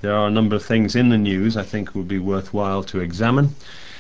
There are a number of things in the news I think would be worthwhile to examine.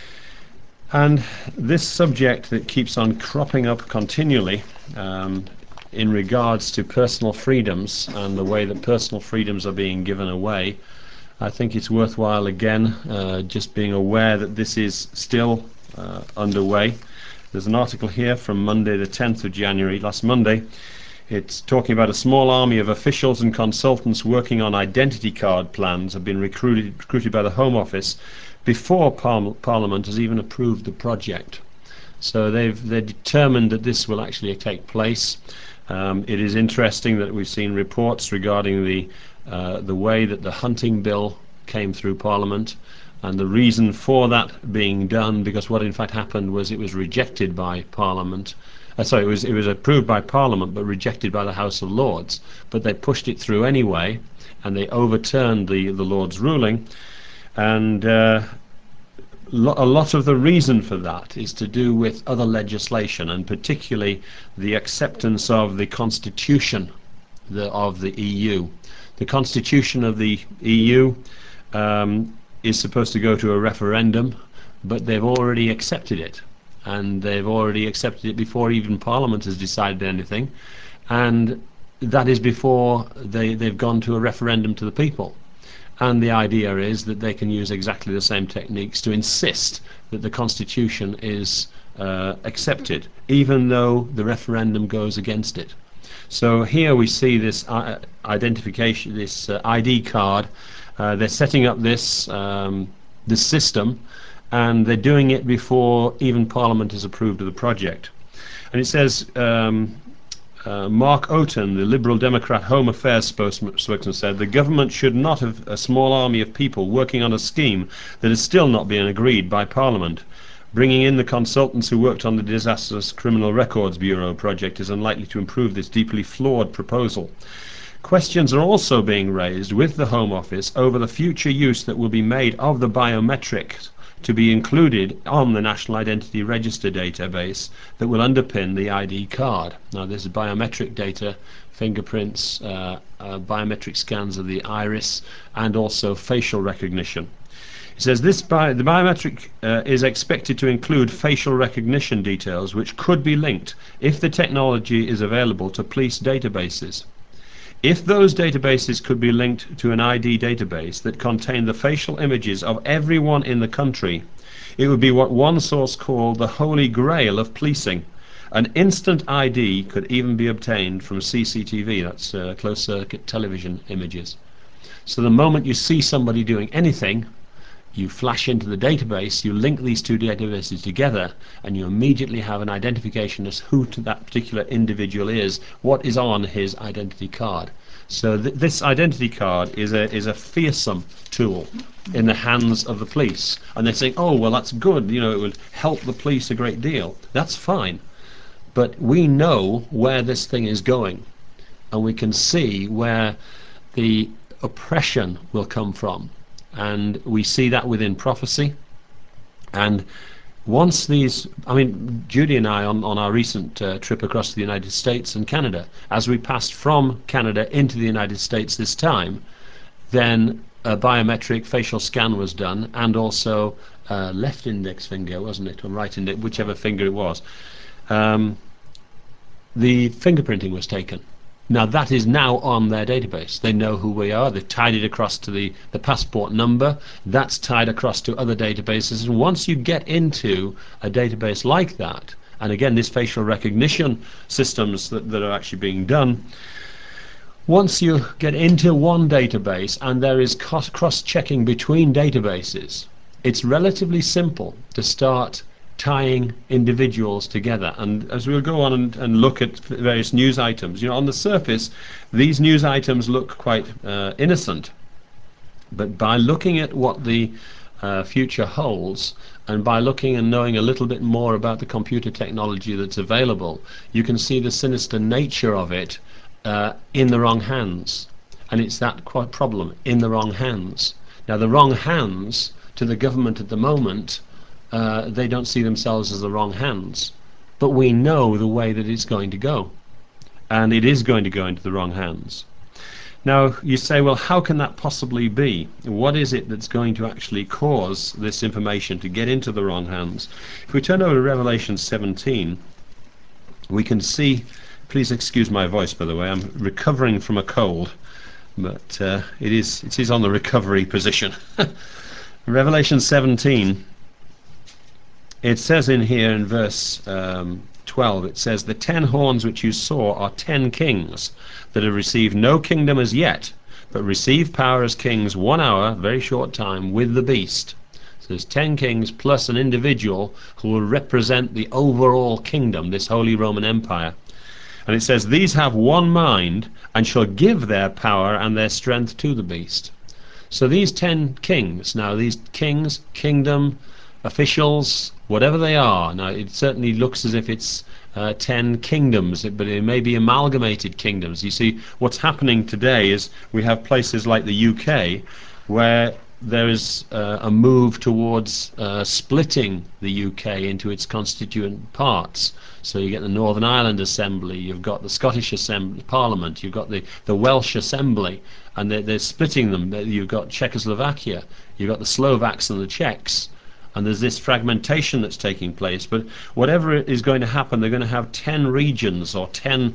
And this subject that keeps on cropping up continually in regards to personal freedoms and the way that personal freedoms are being given away, I think it's worthwhile again just being aware that this is still underway. There's an article here from Monday the 10th of January, last Monday. It's talking about a small army of officials and consultants working on identity card plans have been recruited by the Home Office before Parliament has even approved the project. So they're determined that this will actually take place. It is interesting that we've seen reports regarding the way that the hunting bill came through Parliament, and the reason for that being done, because what in fact happened was it was rejected by Parliament. Sorry, it was approved by Parliament but rejected by the House of Lords. But they pushed it through anyway, and they overturned the Lords' ruling. And a lot of the reason for that is to do with other legislation, and particularly the acceptance of the Constitution of the EU. The Constitution of the EU is supposed to go to a referendum, but they've already accepted it. And they've already accepted it before even Parliament has decided anything. And that is before they've gone to a referendum to the people. And the idea is that they can use exactly the same techniques to insist that the Constitution is accepted, even though the referendum goes against it. So here we see this identification, this ID card. They're setting up this system, and they're doing it before even Parliament has approved of the project. And it says, Mark Oaten, the Liberal Democrat Home Affairs spokesman, said the government should not have a small army of people working on a scheme that has still not been agreed by Parliament. Bringing in the consultants who worked on the disastrous Criminal Records Bureau project is unlikely to improve this deeply flawed proposal. Questions are also being raised with the Home Office over the future use that will be made of the biometrics to be included on the National Identity Register database that will underpin the ID card. Now this is biometric data, fingerprints, biometric scans of the iris, and also facial recognition. It says the biometric is expected to include facial recognition details which could be linked, if the technology is available, to police databases. If those databases could be linked to an ID database that contained the facial images of everyone in the country, it would be what one source called the holy grail of policing. An instant ID could even be obtained from CCTV, that's closed circuit television images. So the moment you see somebody doing anything, you flash into the database, you link these two databases together, and you immediately have an identification as who that particular individual is, what is on his identity card. So this identity card is a fearsome tool in the hands of the police. And they say, oh, well, that's good, you know, it would help the police a great deal. That's fine. But we know where this thing is going, and we can see where the oppression will come from. And we see that within prophecy. And once these, I mean, Judy and I on our recent trip across the United States and Canada, as we passed from Canada into the United States this time, then a biometric facial scan was done, and also left index finger, wasn't it, or right index, whichever finger it was. The fingerprinting was taken. Now that is now on their database. They know who we are. They've tied it across to the passport number. That's tied across to other databases. And once you get into a database like that, and again, this facial recognition systems that are actually being done, once you get into one database and there is cross-checking between databases, it's relatively simple to start tying individuals together. And as we'll go on and look at various news items, you know, on the surface these news items look quite innocent, but by looking at what the future holds, and by looking and knowing a little bit more about the computer technology that's available, you can see the sinister nature of it in the wrong hands. And it's that problem, in the wrong hands. Now the wrong hands to the government at the moment, they don't see themselves as the wrong hands, but we know the way that it's going to go, and it is going to go into the wrong hands. Now, you say, well, how can that possibly be? What is it that's going to actually cause this information to get into the wrong hands? If we turn over to Revelation 17, we can see, please excuse my voice, by the way, I'm recovering from a cold, but it is on the recovery position. Revelation 17, it says in here in verse 12, it says, "The 10 horns which you saw are 10 kings that have received no kingdom as yet, but receive power as kings 1 hour, very short time, with the beast." So there's 10 kings plus an individual who will represent the overall kingdom, this Holy Roman Empire. And it says, "These have one mind, and shall give their power and their strength to the beast." So these 10 kings, now these kings, kingdom, officials, whatever they are, now it certainly looks as if it's 10 kingdoms, but it may be amalgamated kingdoms. You see, what's happening today is we have places like the UK where there is a move towards splitting the UK into its constituent parts. So you get the Northern Ireland Assembly, you've got the Scottish Assembly, Parliament, you've got the Welsh Assembly, and they're splitting them. You've got Czechoslovakia, you've got the Slovaks and the Czechs, and there's this fragmentation that's taking place. But whatever is going to happen, they're going to have 10 regions or 10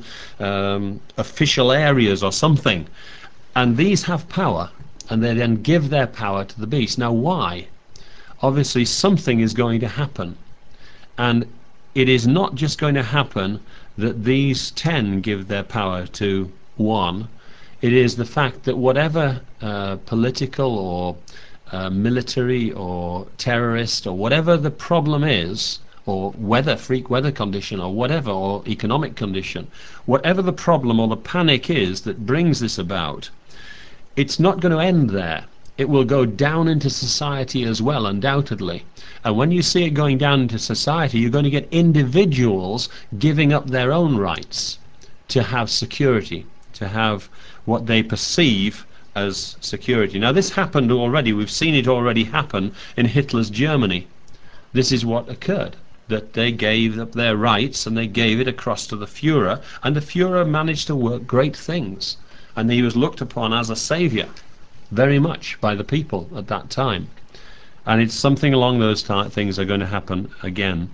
official areas or something, and these have power, and they then give their power to the beast. Now why? Obviously something is going to happen, and it is not just going to happen that these 10 give their power to one. It is the fact that whatever political or military or terrorist or whatever the problem is, or freak weather condition or whatever, or economic condition, whatever the problem or the panic is that brings this about, it's not going to end there. It will go down into society as well, undoubtedly. And when you see it going down into society, you're going to get individuals giving up their own rights to have security, to have what they perceive as security. Now, this happened already. We've seen it already happen in Hitler's Germany. This is what occurred, that they gave up their rights and they gave it across to the Fuhrer, and the Fuhrer managed to work great things. And he was looked upon as a saviour, very much, by the people at that time. And it's something along those things are going to happen again.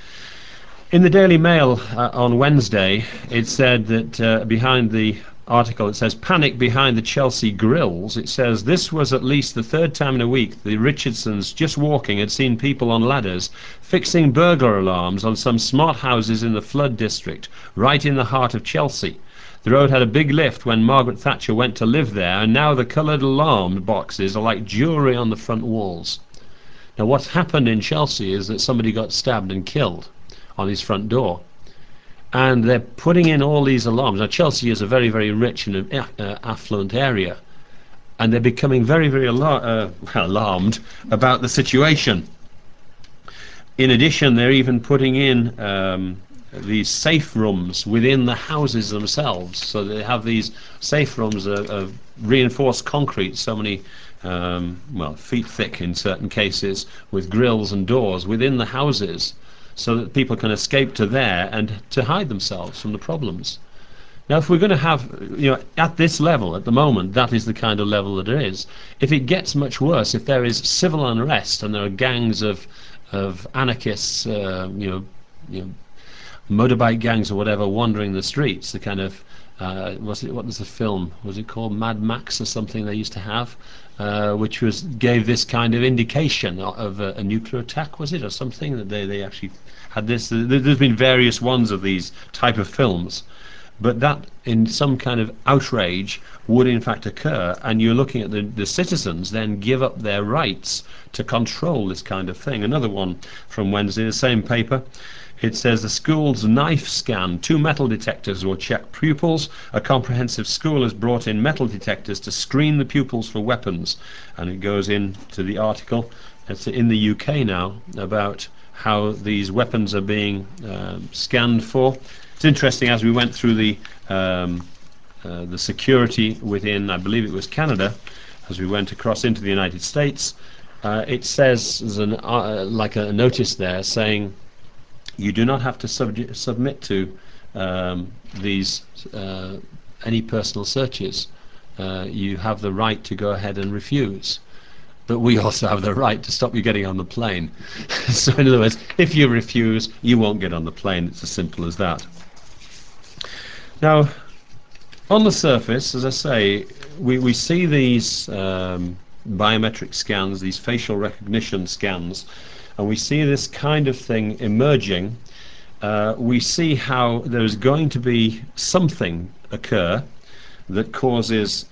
In the Daily Mail on Wednesday, it said that behind the article, it says, "Panic behind the Chelsea grills." It says, "This was at least the 3rd time in a week the Richardsons, just walking, had seen people on ladders fixing burglar alarms on some smart houses in the flood district, right in the heart of Chelsea. The road had a big lift when Margaret Thatcher went to live there, and now the coloured alarm boxes are like jewellery on the front walls." Now what's happened in Chelsea is that somebody got stabbed and killed on his front door, and they're putting in all these alarms. Now Chelsea is a very, very rich and affluent area, and they're becoming very, very alarmed about the situation. In addition, they're even putting in these safe rooms within the houses themselves. So they have these safe rooms of reinforced concrete, so many feet thick in certain cases, with grills and doors within the houses, so that people can escape to there and to hide themselves from the problems. Now, if we're going to have, at this level, at the moment, that is the kind of level that it is. If it gets much worse, if there is civil unrest and there are gangs of anarchists, motorbike gangs or whatever, wandering the streets, the kind of what was the film? Was it called Mad Max or something they used to have, which gave this kind of indication of a nuclear attack, was it, or something, that they actually had this. There's been various ones of these type of films, but that in some kind of outrage would in fact occur, and you're looking at the citizens then give up their rights to control this kind of thing. Another one from Wednesday, the same paper. It says, "The school's knife scan. 2 metal detectors will check pupils. A comprehensive school has brought in metal detectors to screen the pupils for weapons." And it goes into the article. It's in the UK now about how these weapons are being scanned for. It's interesting, as we went through the security within, I believe it was Canada, as we went across into the United States, it says, there's like a notice there saying, you do not have to submit to these any personal searches. you have the right to go ahead and refuse. But we also have the right to stop you getting on the plane. So in other words, if you refuse, you won't get on the plane. It's as simple as that. Now, on the surface, as I say, we see these biometric scans, these facial recognition scans, and we see this kind of thing emerging. We see how there's going to be something occur that causes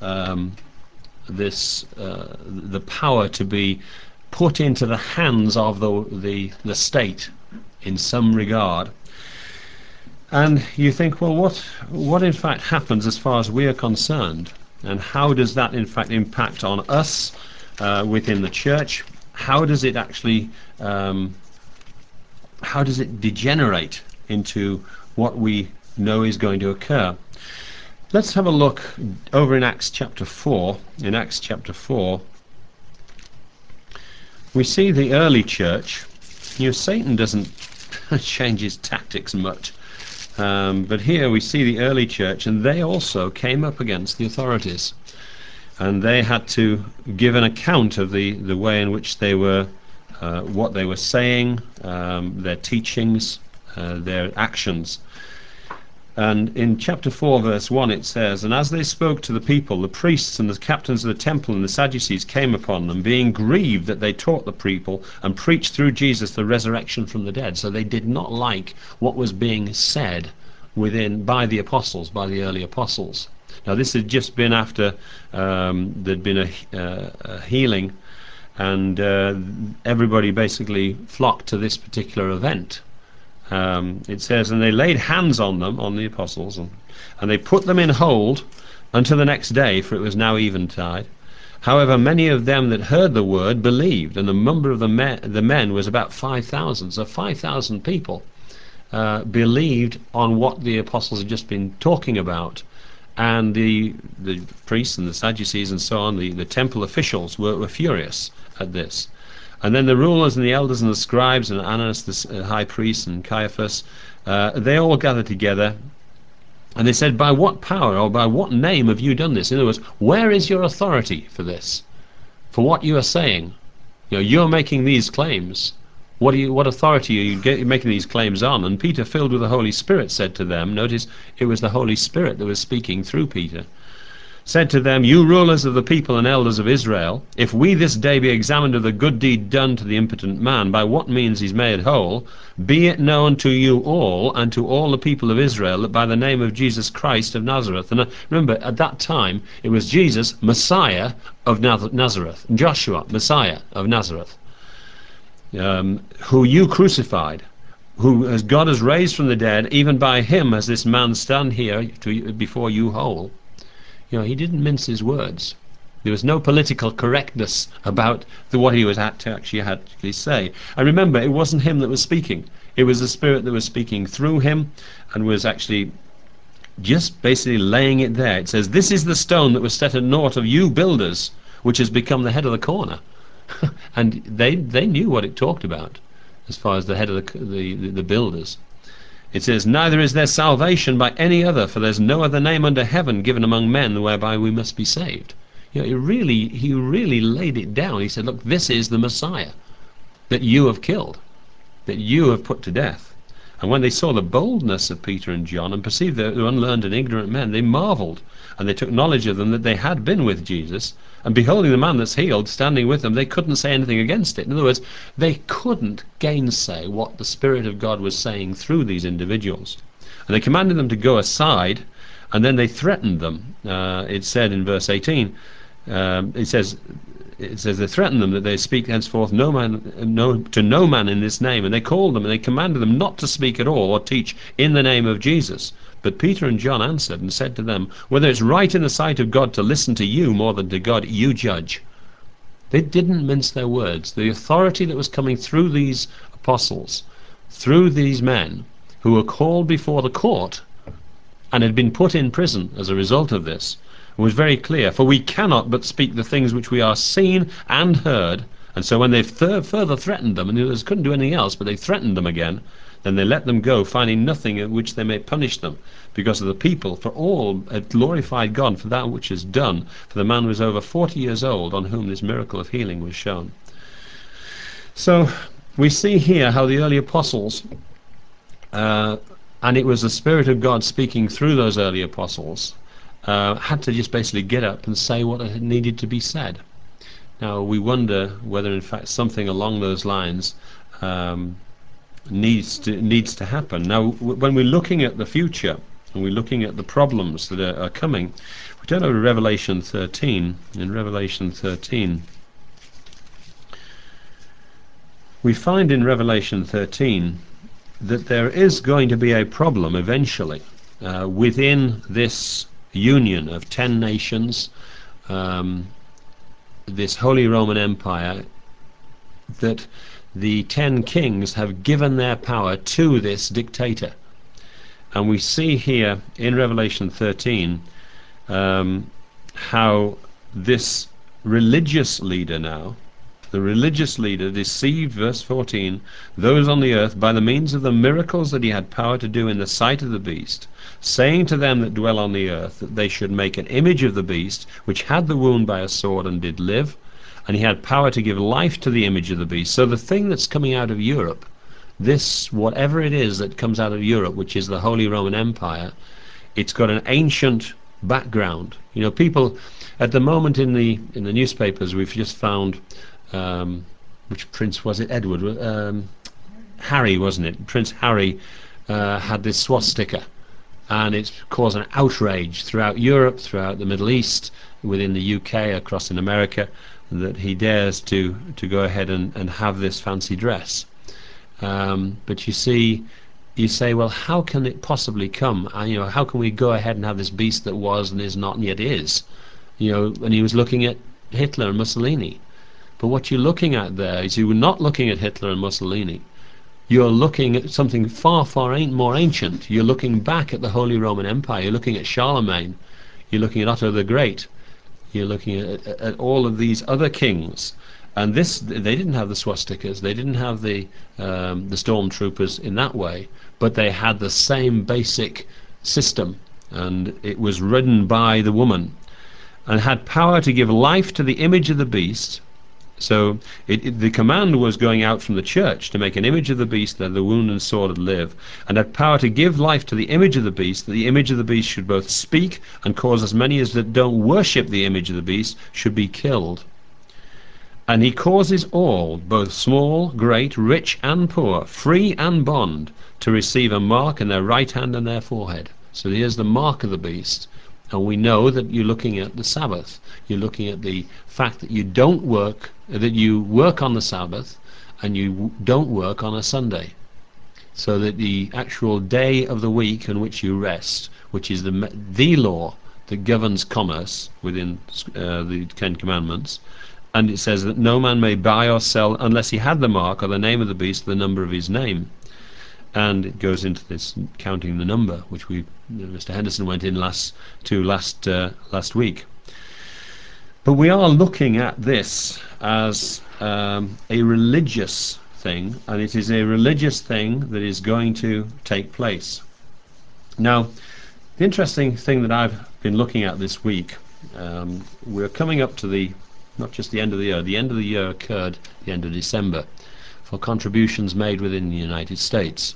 the power to be put into the hands of the state in some regard. And you think, well, what in fact happens as far as we are concerned, and how does that in fact impact on us within the church? How does it actually how does it degenerate into what we know is going to occur? Let's have a look over in Acts chapter 4. In Acts chapter 4, we see the early church. Satan doesn't change his tactics much. But here we see the early church, and they also came up against the authorities. And they had to give an account of the way in which they were, what they were saying, their teachings, their actions. And in chapter 4, verse 1, it says, "And as they spoke to the people, the priests and the captains of the temple and the Sadducees came upon them, being grieved that they taught the people and preached through Jesus the resurrection from the dead." So they did not like what was being said by the apostles, by the early apostles. Now this had just been after there'd been a healing, and everybody basically flocked to this particular event. It says, "And they laid hands on them," on the apostles, "and they put them in hold until the next day, for it was now eventide. However, many of them that heard the word believed, and the number of the men was about 5,000. So 5,000 people believed on what the apostles had just been talking about. And the priests and the Sadducees and so on, the temple officials were furious at this. And then the rulers and the elders and the scribes and Annas the high priest and Caiaphas, they all gathered together, and they said, "By what power or by what name have you done this?" In other words, where is your authority for this, for what you are saying? You're making these claims. What authority are you making these claims on? And Peter, filled with the Holy Spirit, said to them, notice it was the Holy Spirit that was speaking through Peter, said to them, "You rulers of the people and elders of Israel, if we this day be examined of the good deed done to the impotent man, by what means he's made whole, be it known to you all and to all the people of Israel that by the name of Jesus Christ of Nazareth," and remember at that time it was Jesus, Messiah of Nazareth, Joshua, Messiah of Nazareth, who you crucified, who as God has raised from the dead, even by him has this man stand here before you whole. He didn't mince his words. There was no political correctness about what he was actually say. And remember, it wasn't him that was speaking. It was the Spirit that was speaking through him and was actually just basically laying it there. It says, "This is the stone that was set at naught of you builders, which has become the head of the corner." And they knew what it talked about as far as the head of the builders. It says, "Neither is there salvation by any other, for there's no other name under heaven given among men whereby we must be saved." He really laid it down. He said, look, this is the Messiah that you have killed, that you have put to death. And when they saw the boldness of Peter and John and perceived they were unlearned and ignorant men, they marveled, and they took knowledge of them that they had been with Jesus. And beholding the man that's healed standing with them, they couldn't say anything against it. In other words, they couldn't gainsay what the Spirit of God was saying through these individuals. And they commanded them to go aside, and then they threatened them. It said in verse 18, it says they threatened them that they speak henceforth to no man in this name. And they called them and they commanded them not to speak at all or teach in the name of Jesus. But Peter and John answered and said to them, "Whether it's right in the sight of God to listen to you more than to God, you judge." They didn't mince their words. The authority that was coming through these apostles, through these men who were called before the court and had been put in prison as a result of this, was very clear. "For we cannot but speak the things which we are seen and heard." And so when they further threatened them, and they couldn't do anything else, but they threatened them again, Then they let them go, finding nothing at which they may punish them, because of the people. For all had glorified God for that which is done. For the man was over 40 years old, on whom this miracle of healing was shown. So we see here how the early apostles, and it was the Spirit of God speaking through those early apostles, had to just basically get up and say what had needed to be said. Now we wonder whether in fact something along those lines needs to happen. Now when we're looking at the future and we're looking at the problems that are coming, we turn over to Revelation 13. In Revelation 13 we find in Revelation 13 that there is going to be a problem eventually within this union of 10 nations, this Holy Roman Empire, that the 10 kings have given their power to this dictator. And we see here in Revelation 13 how this religious leader now, the religious leader deceived, verse 14, those on the earth by the means of the miracles that he had power to do in the sight of the beast, saying to them that dwell on the earth that they should make an image of the beast, which had the wound by a sword and did live, and he had power to give life to the image of the beast. So the thing that's coming out of Europe, this, whatever it is that comes out of Europe, which is the Holy Roman Empire, it's got an ancient background. You know, people at the moment in the newspapers, we've just found which prince was it? Edward, Harry, wasn't it? Prince Harry had this swastika, and it's caused an outrage throughout Europe, throughout the Middle East, within the UK, across in America, that he dares to go ahead and have this fancy dress. But you see, you say, well, how can it possibly come? You know, how can we go ahead and have this beast that was and is not and yet is? You know, and he was looking at Hitler and Mussolini. But what you're looking at there is you're not looking at Hitler and Mussolini. You're looking at something far, far more ancient. You're looking back at the Holy Roman Empire. You're looking at Charlemagne. You're looking at Otto the Great. You're looking at all of these other kings. And this, they didn't have the swastikas. They didn't have the stormtroopers in that way. But they had the same basic system. And it was ridden by the woman. And had power to give life to the image of the beast. So the command was going out from the church to make an image of the beast that the wound and sword would live, and had power to give life to the image of the beast, that the image of the beast should both speak and cause as many as that don't worship the image of the beast should be killed. And he causes all, both small, great, rich and poor, free and bond, to receive a mark in their right hand and their forehead. So here's the mark of the beast. And we know that you're looking at the Sabbath. You're looking at the fact that you don't work, that you work on the Sabbath and you don't work on a Sunday. So that the actual day of the week in which you rest, which is the law that governs commerce within the Ten Commandments, and it says that no man may buy or sell unless he had the mark or the name of the beast, the number of his name. And it goes into this counting the number, which Mr. Henderson went in last week. But we are looking at this as a religious thing, and it is a religious thing that is going to take place. Now, the interesting thing that I've been looking at this week, we're coming up to not just the end of the year. The end of the year occurred the end of December for contributions made within the United States.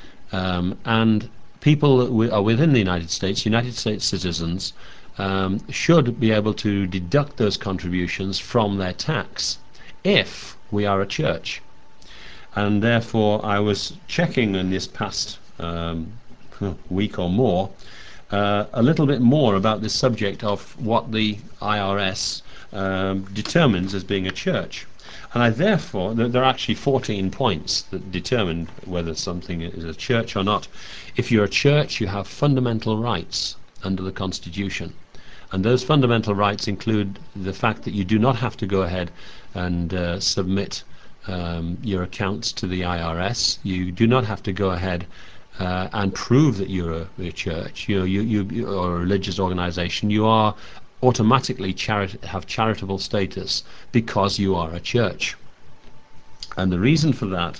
And people that are within the United States citizens, should be able to deduct those contributions from their tax if we are a church. And therefore I was checking in this past week or more a little bit more about this subject of what the IRS determines as being a church. And I therefore, there are actually 14 points that determine whether something is a church or not. If you're a church, you have fundamental rights under the Constitution. And those fundamental rights include the fact that you do not have to go ahead and submit your accounts to the IRS. You do not have to go ahead and prove that you're a church, or a religious organization. You are automatically have charitable status because you are a church. And the reason for that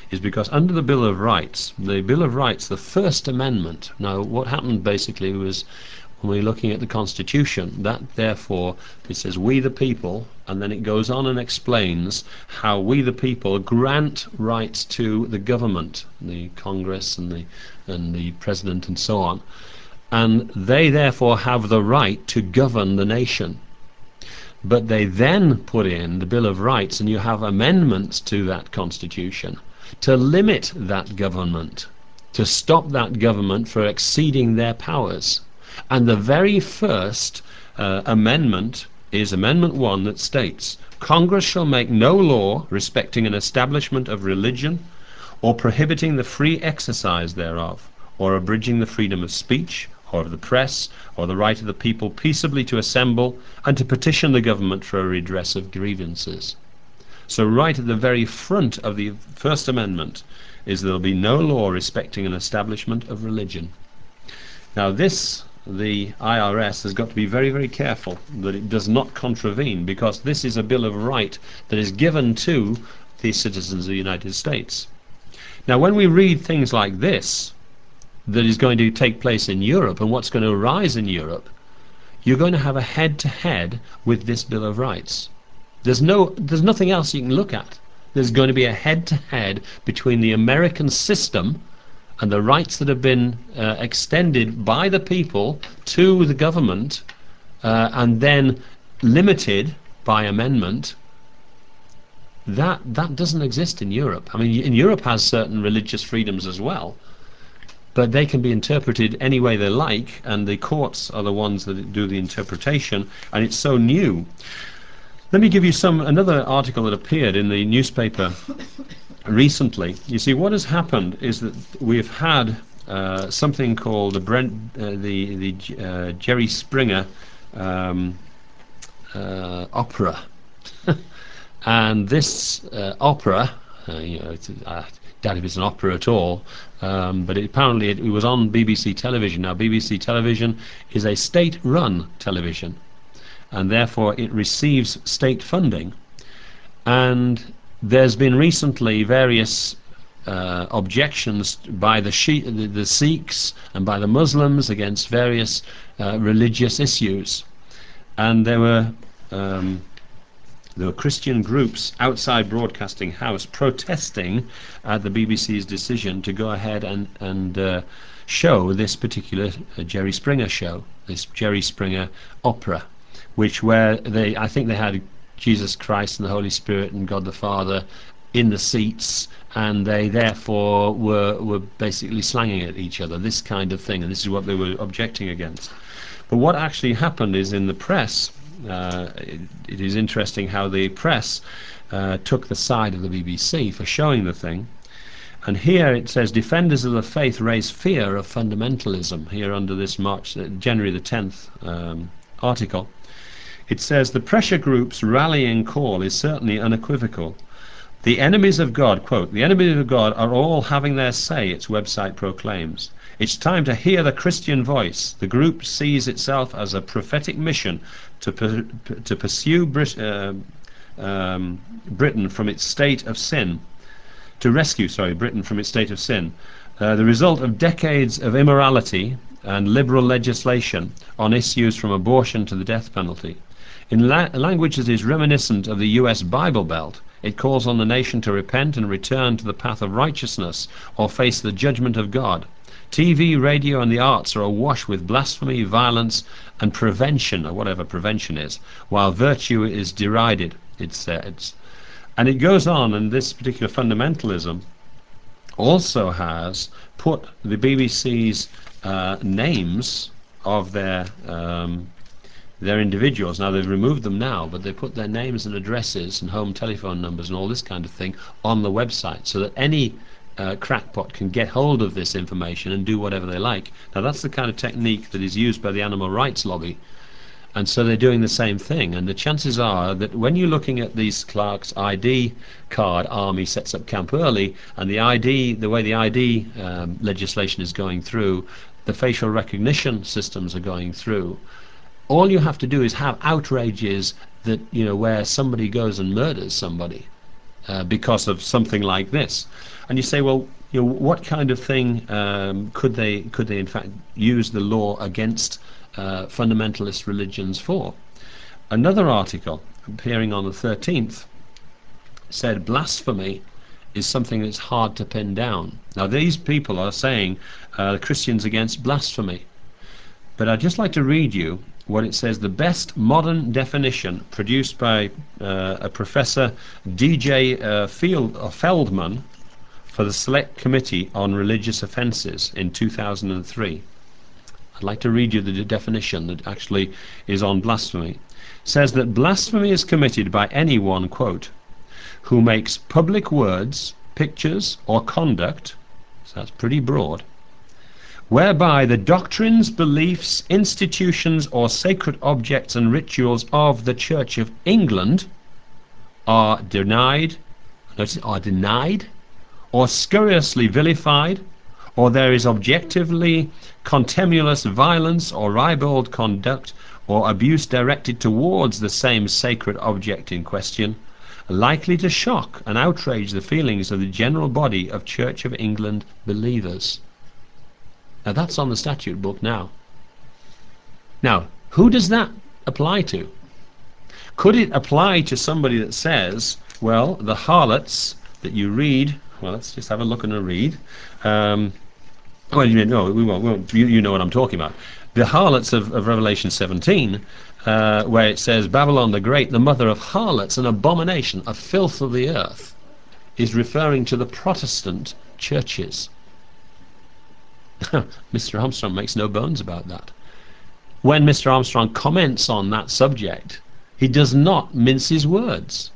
is because under the Bill of Rights, the First Amendment, now what happened basically was, when we're looking at the Constitution, that therefore, it says we the people, and then it goes on and explains how we the people grant rights to the government, the Congress and the President and so on, and they therefore have the right to govern the nation. But they then put in the Bill of Rights, and you have amendments to that Constitution to limit that government, to stop that government from exceeding their powers. And the very first amendment is Amendment 1, that states, Congress shall make no law respecting an establishment of religion, or prohibiting the free exercise thereof, or abridging the freedom of speech, or of the press, or the right of the people peaceably to assemble and to petition the government for a redress of grievances. So right at the very front of the First Amendment is there will be no law respecting an establishment of religion. Now this, the IRS has got to be very, very careful that it does not contravene, because this is a Bill of Right that is given to the citizens of the United States. Now when we read things like this, that is going to take place in Europe and what's going to arise in Europe, you're going to have a head-to-head with this Bill of Rights. There's nothing else you can look at. There's going to be a head-to-head between the American system and the rights that have been extended by the people to the government and then limited by amendment. That doesn't exist in Europe. I mean, in Europe has certain religious freedoms as well, but they can be interpreted any way they like, and the courts are the ones that do the interpretation, and it's so new. Let me give you another article that appeared in the newspaper recently. You see, what has happened is that we've had something called the Jerry Springer opera, and this opera, I doubt if it's an opera at all, but apparently it was on BBC television. Now BBC television is a state-run television, and therefore it receives state funding, and there's been recently various objections by the Sikhs and by the Muslims against various religious issues, and there were Christian groups outside Broadcasting House protesting at the BBC's decision to go ahead and show this particular Jerry Springer show, this Jerry Springer opera, I think they had Jesus Christ and the Holy Spirit and God the Father in the seats, and they therefore were basically slanging at each other, this kind of thing, and this is what they were objecting against. But what actually happened is, in the press, it is interesting how the press took the side of the BBC for showing the thing. And here it says, defenders of the faith raise fear of fundamentalism, here under this January the 10th article. It says, the pressure group's rallying call is certainly unequivocal. The enemies of God, quote, the enemies of God are all having their say, its website proclaims. It's time to hear the Christian voice. The group sees itself as a prophetic mission to pursue Britain from its state of sin, to rescue, Britain from its state of sin, the result of decades of immorality and liberal legislation on issues from abortion to the death penalty. In language that is reminiscent of the US Bible Belt, it calls on the nation to repent and return to the path of righteousness or face the judgment of God. TV, radio and the arts are awash with blasphemy, violence and prevention, or whatever prevention is, while virtue is derided, it says. And it goes on, and this particular fundamentalism also has put the BBC's names of their individuals. Now they've removed them now, but they put their names and addresses and home telephone numbers and all this kind of thing on the website, so that any crackpot can get hold of this information and do whatever they like. Now that's the kind of technique that is used by the animal rights lobby, and so they're doing the same thing. And the chances are that when you're looking at these Clark's ID card army sets up Camp Early, and the way the ID legislation is going through, the facial recognition systems are going through, all you have to do is have outrages that, where somebody goes and murders somebody, because of something like this. And you say, well, what kind of thing could they in fact use the law against fundamentalist religions for? Another article appearing on the 13th said blasphemy is something that's hard to pin down. Now these people are saying Christians against blasphemy, but I'd just like to read you what it says. The best modern definition produced by a Professor D.J. Feldman for the Select Committee on Religious Offences in 2003. I'd like to read you the definition that actually is on blasphemy. It says that blasphemy is committed by anyone, quote, who makes public words, pictures, or conduct, so that's pretty broad, whereby the doctrines, beliefs, institutions, or sacred objects and rituals of the Church of England are denied, or scurrilously vilified, or there is objectively contumelious violence or ribald conduct or abuse directed towards the same sacred object in question, likely to shock and outrage the feelings of the general body of Church of England believers. Now that's on the statute book now. Now, who does that apply to? Could it apply to somebody that says, well, the harlots that you read, well, let's just have a look and a read. Well, no, we won't. You know what I'm talking about. The harlots of Revelation 17, where it says, Babylon the Great, the mother of harlots, an abomination, a filth of the earth, is referring to the Protestant churches. Mr. Armstrong makes no bones about that. When Mr. Armstrong comments on that subject, he does not mince his words.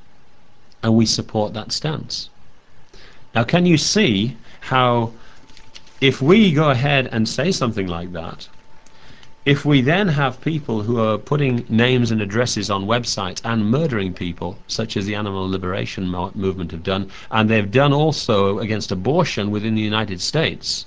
And we support that stance. Now, can you see how, if we go ahead and say something like that, if we then have people who are putting names and addresses on websites and murdering people, such as the Animal Liberation Movement have done, and they've done also against abortion within the United States,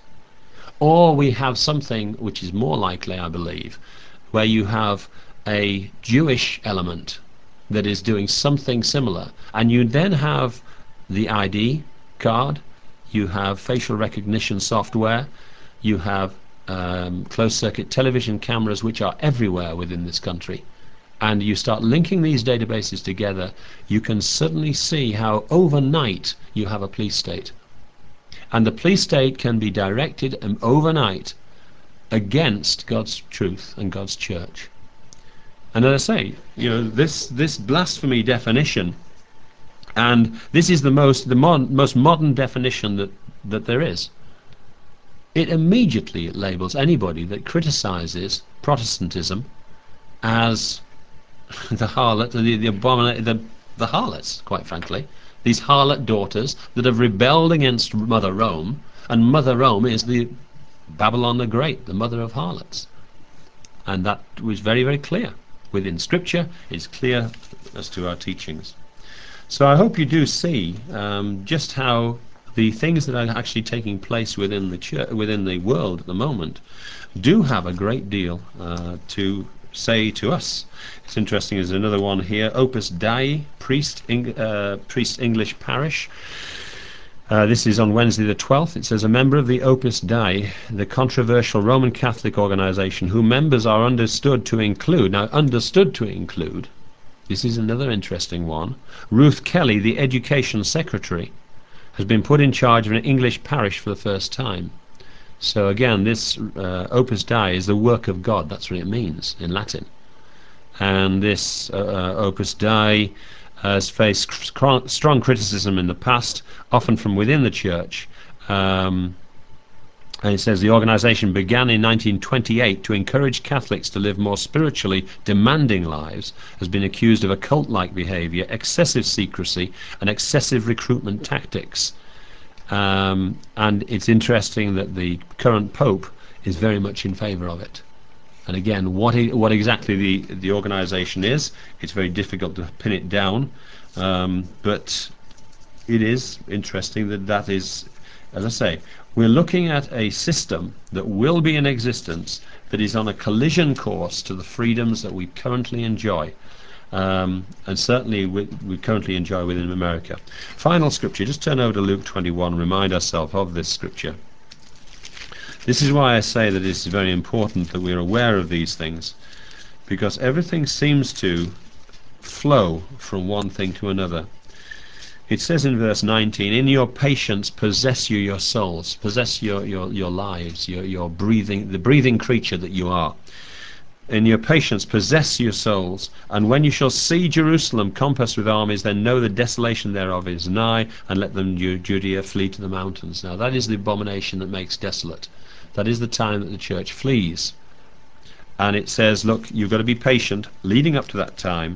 or we have something which is more likely, I believe, where you have a Jewish element that is doing something similar, and you then have the ID card, you have facial recognition software, you have closed-circuit television cameras which are everywhere within this country, and you start linking these databases together, you can suddenly see how overnight you have a police state. And the police state can be directed overnight against God's truth and God's church. And as I say, this blasphemy definition, and this is the most modern definition that there is. It immediately labels anybody that criticizes Protestantism as the harlot, the harlots, quite frankly. These harlot daughters that have rebelled against Mother Rome, and Mother Rome is the Babylon the Great, the mother of harlots. And that was very, very clear. Within Scripture, it's clear as to our teachings. So I hope you do see just how the things that are actually taking place within the church, within the world at the moment, do have a great deal to say to us. It's interesting, there's another one here, Opus Dei, Priest English Parish. This is on Wednesday the 12th. It says, a member of the Opus Dei, the controversial Roman Catholic organisation, whom members are understood to include, this is another interesting one, Ruth Kelly, the Education Secretary, has been put in charge of an English parish for the first time. So again, this Opus Dei is the work of God. That's what it means in Latin. And this Opus Dei has faced strong criticism in the past, often from within the church. And it says the organisation began in 1928 to encourage Catholics to live more spiritually demanding lives, has been accused of occult-like behaviour, excessive secrecy and excessive recruitment tactics. And it's interesting that the current Pope is very much in favour of it. And again, what exactly the organisation is, it's very difficult to pin it down, but it is interesting that is, as I say, we're looking at a system that will be in existence that is on a collision course to the freedoms that we currently enjoy. and certainly we currently enjoy within America. Final scripture, just turn over to Luke 21, remind ourselves of this scripture. This is why I say that it is very important that we're aware of these things, because everything seems to flow from one thing to another. It says in verse 19, in your patience possess you your souls, possess your lives, your breathing, the breathing creature that you are. In your patience possess your souls, and when you shall see Jerusalem compassed with armies, then know the desolation thereof is nigh, and let them Judea flee to the mountains. Now that is the abomination that makes desolate. That is the time that the church flees. And it says, look, you've got to be patient leading up to that time.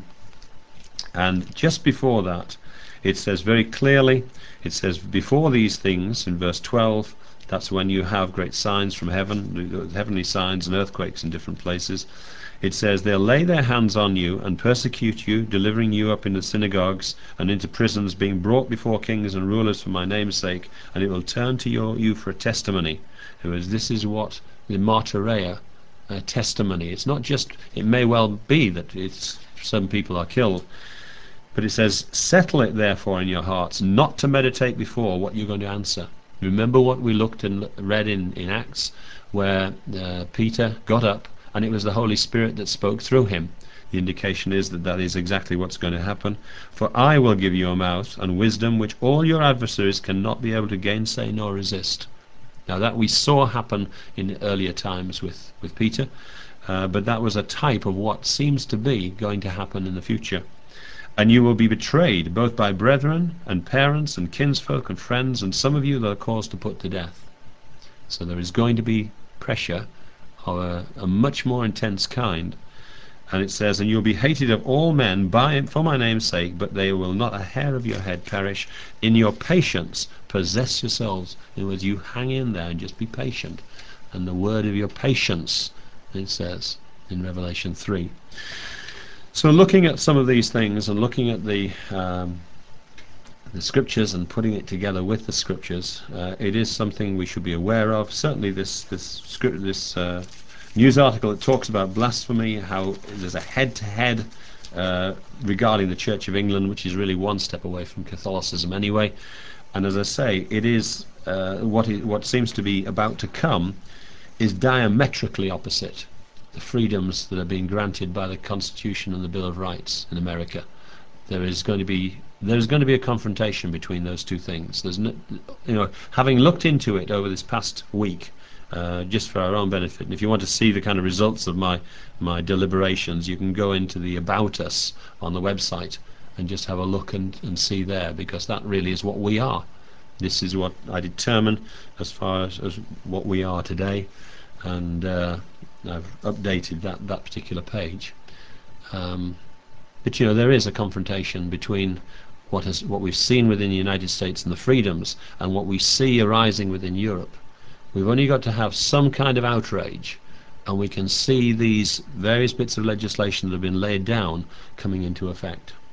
And just before that, it says very clearly, it says before these things in verse 12, that's when you have great signs from heaven, heavenly signs and earthquakes in different places. It says they'll lay their hands on you and persecute you, delivering you up into synagogues and into prisons, being brought before kings and rulers for my name's sake, and it will turn to you for a testimony. This is what the martyria, testimony. It's not just, it may well be that some people are killed, but it says, settle it therefore in your hearts, not to meditate before what you're going to answer. Remember what we looked and read in Acts, where Peter got up and it was the Holy Spirit that spoke through him. The indication is that that is exactly what's going to happen. For I will give you a mouth and wisdom which all your adversaries cannot be able to gainsay nor resist. Now that we saw happen in earlier times with Peter, but that was a type of what seems to be going to happen in the future. And you will be betrayed both by brethren and parents and kinsfolk and friends, and some of you that are caused to put to death. So there is going to be pressure of a much more intense kind. And it says, and you'll be hated of all men for my name's sake, but they will not a hair of your head perish. In your patience possess yourselves. In other words, you hang in there and just be patient. And the word of your patience, it says in Revelation 3. So looking at some of these things and looking at the scriptures and putting it together with the scriptures, it is something we should be aware of. Certainly this news article that talks about blasphemy, how there's a head-to-head regarding the Church of England, which is really one step away from Catholicism anyway. And as I say, it is what seems to be about to come is diametrically opposite the freedoms that are being granted by the Constitution and the Bill of Rights in America. There is going to be a confrontation between those two things. There's no, having looked into it over this past week, just for our own benefit, and if you want to see the kind of results of my deliberations, you can go into the About Us on the website and just have a look and see there, because that really is what we are. This is what I determine as far as what we are today, and I've updated that particular page. But there is a confrontation between what we've seen within the United States and the freedoms and what we see arising within Europe. We've only got to have some kind of outrage, and we can see these various bits of legislation that have been laid down coming into effect.